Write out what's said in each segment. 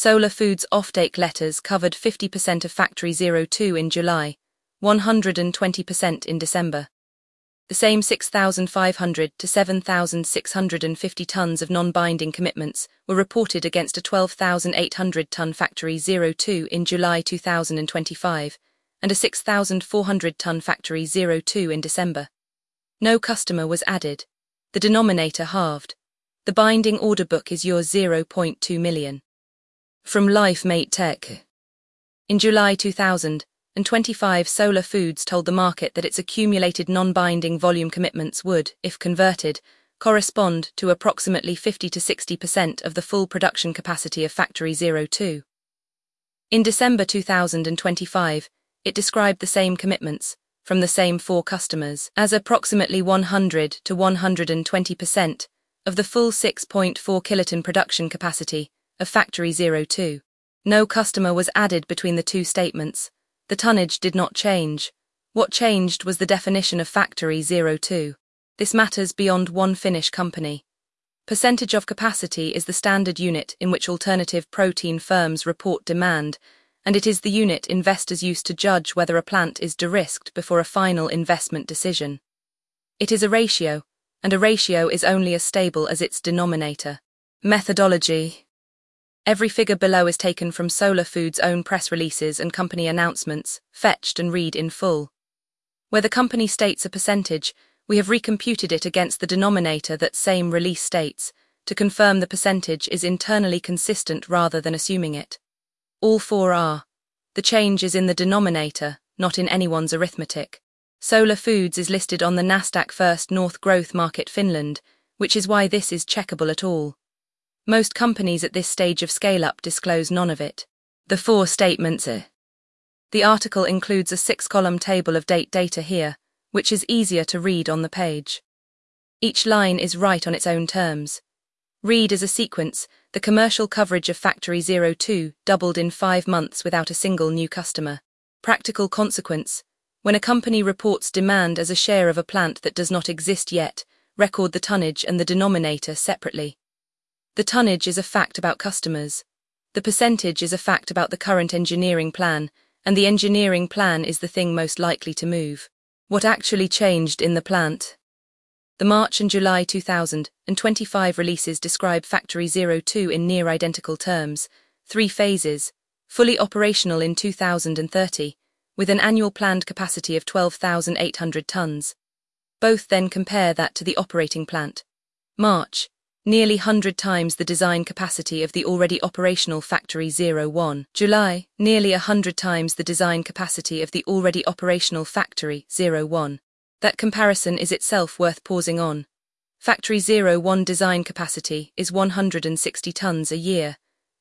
Solar Foods offtake letters covered 50% of Factory 02 in July, 120% in December. The same 6,500 to 7,650 tons of non-binding commitments were reported against a 12,800-ton Factory 02 in July 2025 and a 6,400-ton Factory 02 in December. No customer was added. The denominator halved. The binding order book is yours 0.2 million. From LifeMate Tech. In July 2025, Solar Foods told the market that its accumulated non-binding volume commitments would, if converted, correspond to approximately 50 to 60% of the full production capacity of Factory 02. In December 2025, it described the same commitments, from the same four customers, as approximately 100 to 120% of the full 6.4 kiloton production capacity of Factory 02. No customer was added between the two statements. The tonnage did not change. What changed was the definition of Factory 02. This matters beyond one Finnish company. Percentage of capacity is the standard unit in which alternative protein firms report demand, and it is the unit investors use to judge whether a plant is de-risked before a final investment decision. It is a ratio, and a ratio is only as stable as its denominator. Methodology. Every figure below is taken from Solar Foods' own press releases and company announcements, fetched and read in full. Where the company states a percentage, we have recomputed it against the denominator that same release states, to confirm the percentage is internally consistent rather than assuming it. All four are. The change is in the denominator, not in anyone's arithmetic. Solar Foods is listed on the Nasdaq First North Growth Market Finland, which is why this is checkable at all. Most companies at this stage of scale-up disclose none of it. The four statements are. The article includes a 6-column table of data here, which is easier to read on the page. Each line is right on its own terms. Read as a sequence. The commercial coverage of Factory 02 doubled in 5 months without a single new customer. Practical consequence. When a company reports demand as a share of a plant that does not exist yet, record the tonnage and the denominator separately. The tonnage is a fact about customers. The percentage is a fact about the current engineering plan, and the engineering plan is the thing most likely to move. What actually changed in the plant? The March and July 2025 releases describe Factory 02 in near identical terms, 3 phases, fully operational in 2030, with an annual planned capacity of 12,800 tons. Both then compare that to the operating plant. March. Nearly 100 times the design capacity of the already operational Factory 01. July, nearly 100 times the design capacity of the already operational Factory 01. That comparison is itself worth pausing on. Factory 01 design capacity is 160 tons a year.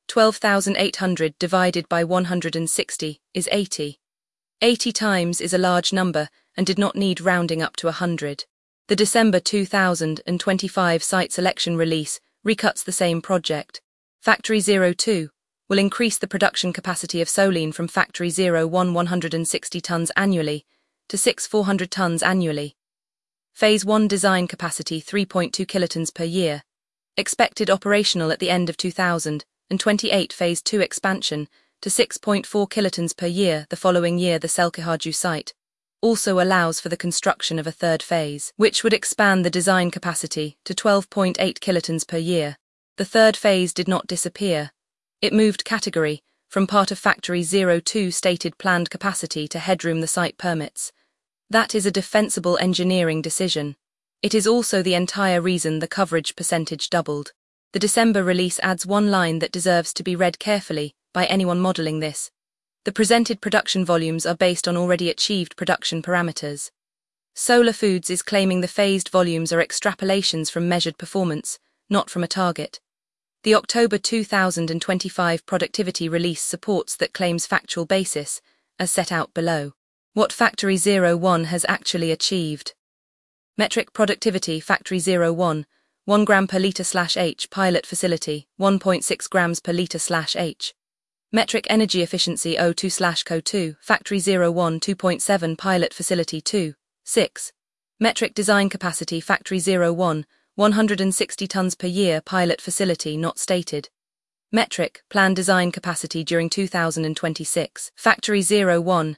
12,800 divided by 160 is 80. 80 times is a large number and did not need rounding up to 100. The December 2025 site selection release recuts the same project. Factory 02 will increase the production capacity of Solein from Factory 01 160 tons annually to 6,400 tons annually. Phase 1 design capacity 3.2 kilotons per year. Expected operational at the end of 2028. Phase 2 expansion to 6.4 kilotons per year the following year. The Selkähaju site also allows for the construction of a third phase, which would expand the design capacity to 12.8 kilotons per year. The third phase did not disappear. It moved category, from part of Factory 02 stated planned capacity to headroom the site permits. That is a defensible engineering decision. It is also the entire reason the coverage percentage doubled. The December release adds one line that deserves to be read carefully by anyone modeling this. The presented production volumes are based on already achieved production parameters. Solar Foods is claiming the phased volumes are extrapolations from measured performance, not from a target. The October 2025 productivity release supports that claim's factual basis, as set out below. What Factory 01 has actually achieved. Metric productivity Factory 01, 1 gram per litre/h pilot facility, 1.6 grams per litre/h. Metric energy efficiency O2/CO2, Factory 01 2.7 pilot facility 2, 6. Metric design capacity Factory 01, 160 tons per year pilot facility not stated. Metric, planned design capacity during 2026. Factory 01,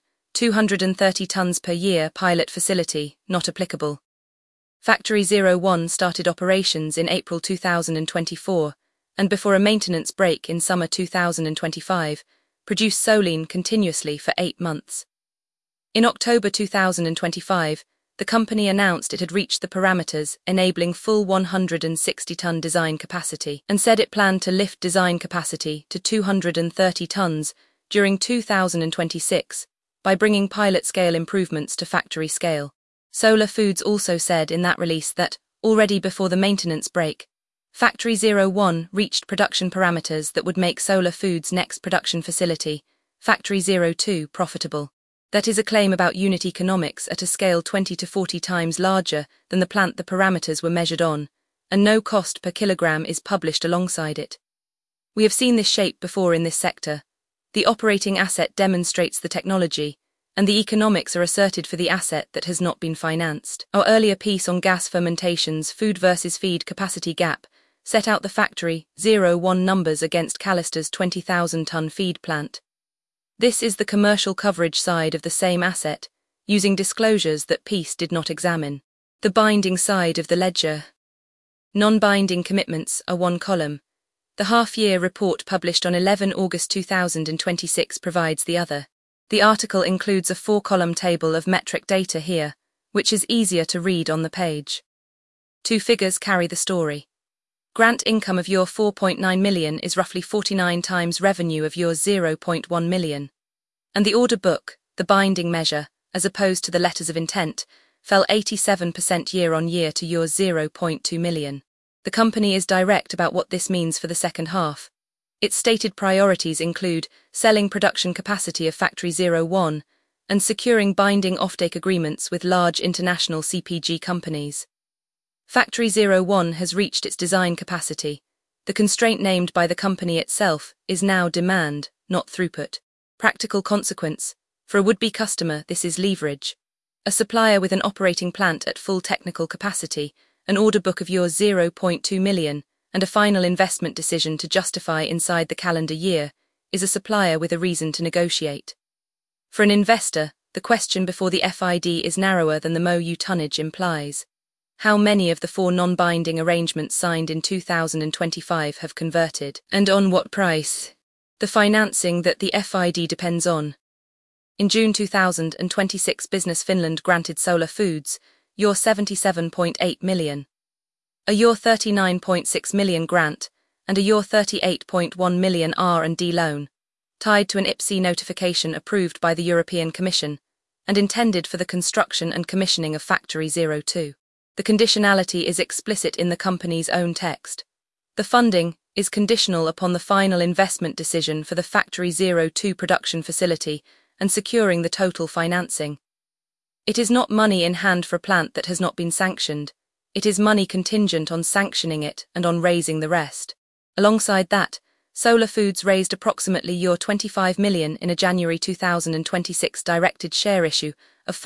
230 tons per year pilot facility, not applicable. Factory 01 started operations in April 2024, and before a maintenance break in summer 2025, produced Solein continuously for 8 months. In October 2025, the company announced it had reached the parameters enabling full 160-ton design capacity and said it planned to lift design capacity to 230 tons during 2026 by bringing pilot-scale improvements to factory scale. Solar Foods also said in that release that, already before the maintenance break, Factory 01 reached production parameters that would make Solar Foods' next production facility, Factory 02, profitable. That is a claim about unit economics at a scale 20 to 40 times larger than the plant the parameters were measured on, and no cost per kilogram is published alongside it. We have seen this shape before in this sector. The operating asset demonstrates the technology, and the economics are asserted for the asset that has not been financed. Our earlier piece on gas fermentation's food versus feed capacity gap set out the Factory 01 numbers against Callister's 20,000-ton feed plant. This is the commercial coverage side of the same asset, using disclosures that Peace did not examine. The binding side of the ledger. Non-binding commitments are one column. The half-year report published on 11 August 2026 provides the other. The article includes a 4-column table of metric data here, which is easier to read on the page. 2 figures carry the story. Grant income of your 4.9 million is roughly 49 times revenue of your 0.1 million. And the order book, the binding measure, as opposed to the letters of intent, fell 87% year-on-year to your 0.2 million. The company is direct about what this means for the second half. Its stated priorities include selling production capacity of Factory 01 and securing binding offtake agreements with large international CPG companies. Factory 01 has reached its design capacity. The constraint named by the company itself is now demand, not throughput. Practical consequence: for a would-be customer, this is leverage. A supplier with an operating plant at full technical capacity, an order book of your 0.2 million, and a final investment decision to justify inside the calendar year, is a supplier with a reason to negotiate. For an investor, the question before the FID is narrower than the MOU tonnage implies. How many of the 4 non-binding arrangements signed in 2025 have converted, and on what price? The financing that the FID depends on. In June 2026, Business Finland granted Solar Foods your 77.8 million. A your 39.6 million grant, and a your 38.1 million R&D loan, tied to an IPCEI notification approved by the European Commission, and intended for the construction and commissioning of Factory 02. The conditionality is explicit in the company's own text. The funding is conditional upon the final investment decision for the Factory 02 production facility and securing the total financing. It is not money in hand for a plant that has not been sanctioned. It is money contingent on sanctioning it and on raising the rest. Alongside that, Solar Foods raised approximately your 25 million in a January 2026 directed share issue of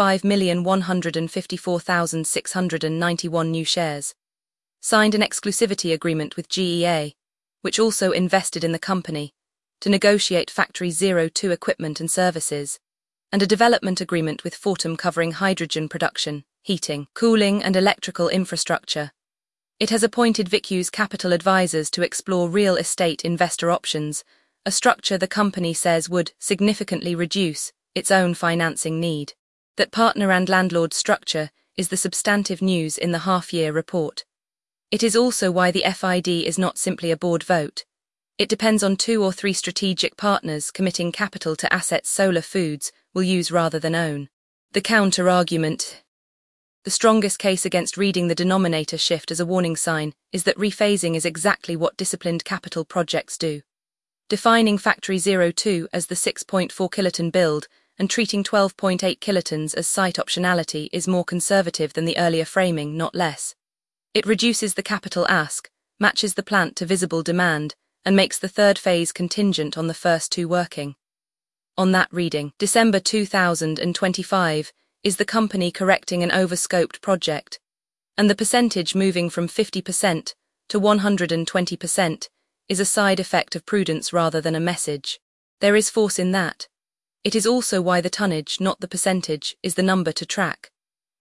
5,154,691 new shares. Signed an exclusivity agreement with GEA, which also invested in the company, to negotiate Factory 02 equipment and services, and a development agreement with Fortum covering hydrogen production, heating, cooling and electrical infrastructure. It has appointed Vicuse Capital Advisors to explore real estate investor options, a structure the company says would significantly reduce its own financing need. That partner and landlord structure is the substantive news in the half-year report. It is also why the FID is not simply a board vote. It depends on 2 or 3 strategic partners committing capital to assets Solar Foods will use rather than own. The counter-argument. The strongest case against reading the denominator shift as a warning sign is that rephasing is exactly what disciplined capital projects do. Defining Factory 02 as the 6.4 kiloton build and treating 12.8 kilotons as site optionality is more conservative than the earlier framing, not less. It reduces the capital ask, matches the plant to visible demand, and makes the third phase contingent on the first 2 working. On that reading, December 2025, is the company correcting an overscoped project, and the percentage moving from 50% to 120% is a side effect of prudence rather than a message. There is force in that. It is also why the tonnage, not the percentage, is the number to track.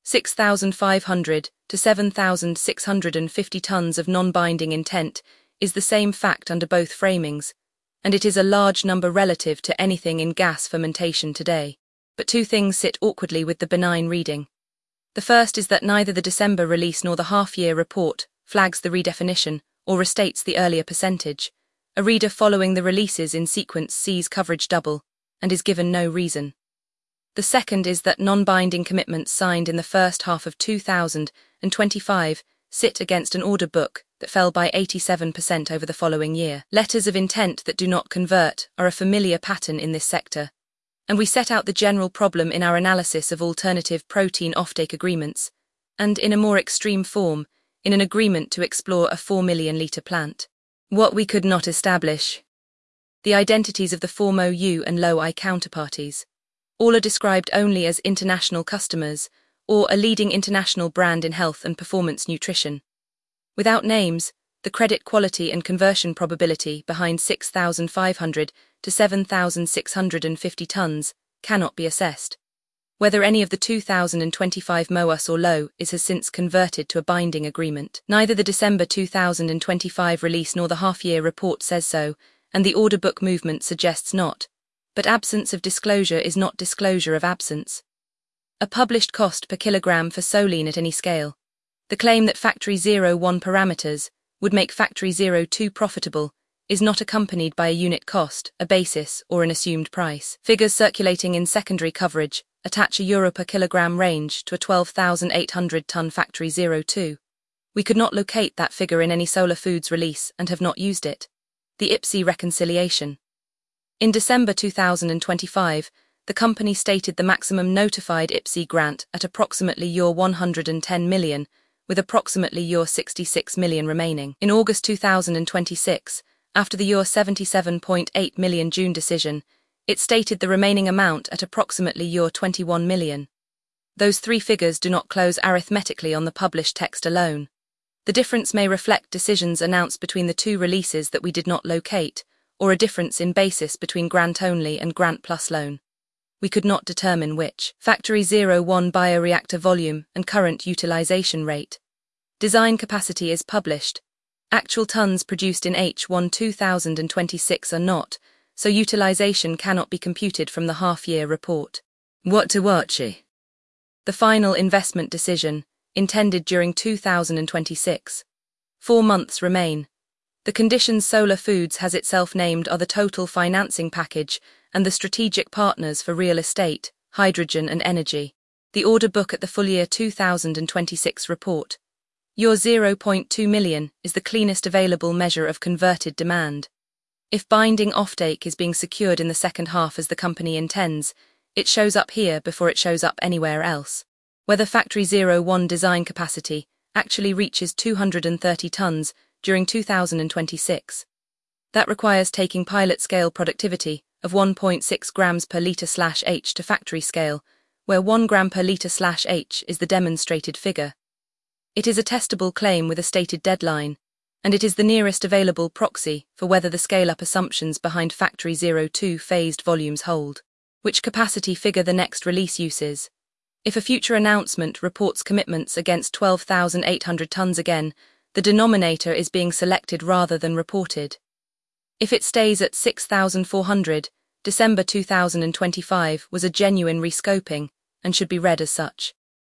6,500 to 7,650 tons of non-binding intent is the same fact under both framings, and it is a large number relative to anything in gas fermentation today. But two things sit awkwardly with the benign reading. The first is that neither the December release nor the half-year report flags the redefinition or restates the earlier percentage. A reader following the releases in sequence sees coverage double and is given no reason. The second is that non-binding commitments signed in the first half of 2025 sit against an order book that fell by 87% over the following year. Letters of intent that do not convert are a familiar pattern in this sector, and we set out the general problem in our analysis of alternative protein offtake agreements, and in a more extreme form, in an agreement to explore a 4 million litre plant. What we could not establish: the identities of the four MOU and low-I counterparties. All are described only as international customers, or a leading international brand in health and performance nutrition. Without names, the credit quality and conversion probability behind 6,500 to 7,650 tons cannot be assessed. Whether any of the 2025 MOUs or LOE has since converted to a binding agreement. Neither the December 2025 release nor the half-year report says so, and the order book movement suggests not. But absence of disclosure is not disclosure of absence. A published cost per kilogram for Solein at any scale. The claim that Factory 01 parameters would make Factory 02 profitable is not accompanied by a unit cost, a basis, or an assumed price. Figures circulating in secondary coverage attach a euro per kilogram range to a 12,800-ton Factory 02. We could not locate that figure in any Solar Foods release and have not used it. The IPCEI reconciliation. In December 2025, the company stated the maximum notified IPCEI grant at approximately €110 million, with approximately €66 million remaining. In August 2026, after the €77.8 million June decision, it stated the remaining amount at approximately €21 million. Those three figures do not close arithmetically on the published text alone. The difference may reflect decisions announced between the two releases that we did not locate, or a difference in basis between grant-only and grant-plus loan. We could not determine which. Factory 01 bioreactor volume and current utilization rate. Design capacity is published. Actual tons produced in H1 2026 are not, so utilization cannot be computed from the half-year report. What to watch? The final investment decision, intended during 2026. 4 months remain. The conditions Solar Foods has itself named are the total financing package and the strategic partners for real estate, hydrogen and energy. The order book at the full year 2026 report. €0.2 million is the cleanest available measure of converted demand. If binding offtake is being secured in the second half as the company intends, it shows up here before it shows up anywhere else. Whether Factory 01 design capacity actually reaches 230 tons during 2026. That requires taking pilot scale productivity of 1.6 grams per litre/H to factory scale, where 1 gram per litre/H is the demonstrated figure. It is a testable claim with a stated deadline, and it is the nearest available proxy for whether the scale-up assumptions behind Factory 02 phased volumes hold. Which capacity figure the next release uses? If a future announcement reports commitments against 12,800 tons again, the denominator is being selected rather than reported. If it stays at 6,400, December 2025 was a genuine rescoping and should be read as such.